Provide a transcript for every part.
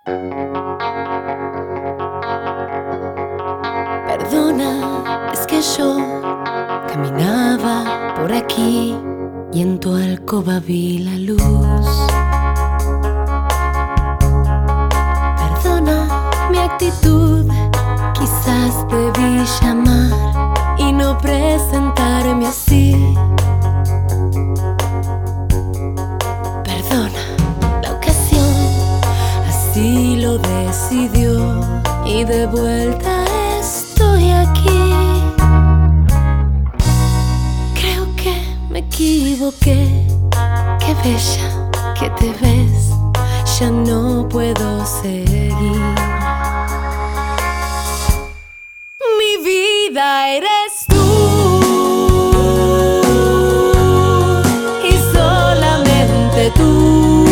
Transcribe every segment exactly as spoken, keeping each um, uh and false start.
Perdona, es que yo caminaba por aquí y en tu alcoba vi la luz. Perdona mi actitud, quizás debí llamar y no presentarme así. Perdona la ocasión, así lo decidió y de vuelta estoy aquí. Creo que me equivoqué, qué bella que te ves, ya no puedo seguir. Mi vida eres tú y solamente tú,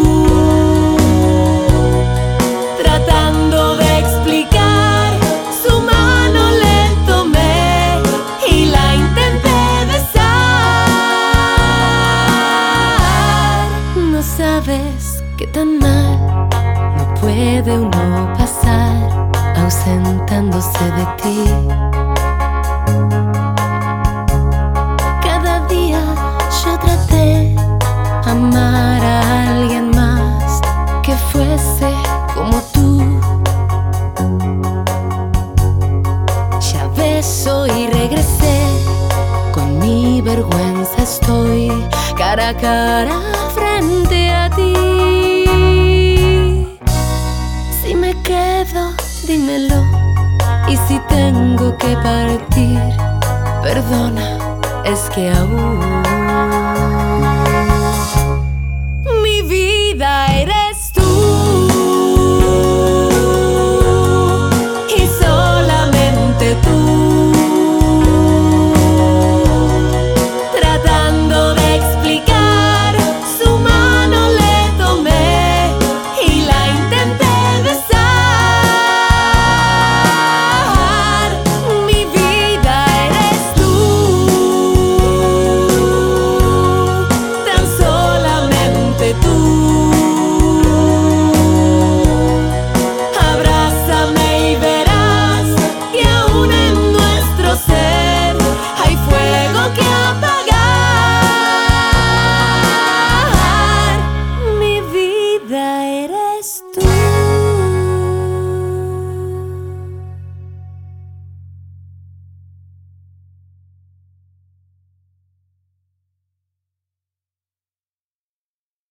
tratando de explicar, su mano le tomé y la intenté besar. No sabes qué tan mal no puede uno pasar ausentándose de ti. Cada día yo traté amar a alguien más que fuese como tú. Ya ves, hoy regresé, con mi vergüenza estoy cara a cara frente a ti. Si me quedo, dímelo, y si tengo que partir, perdona, es que aún mi vida eres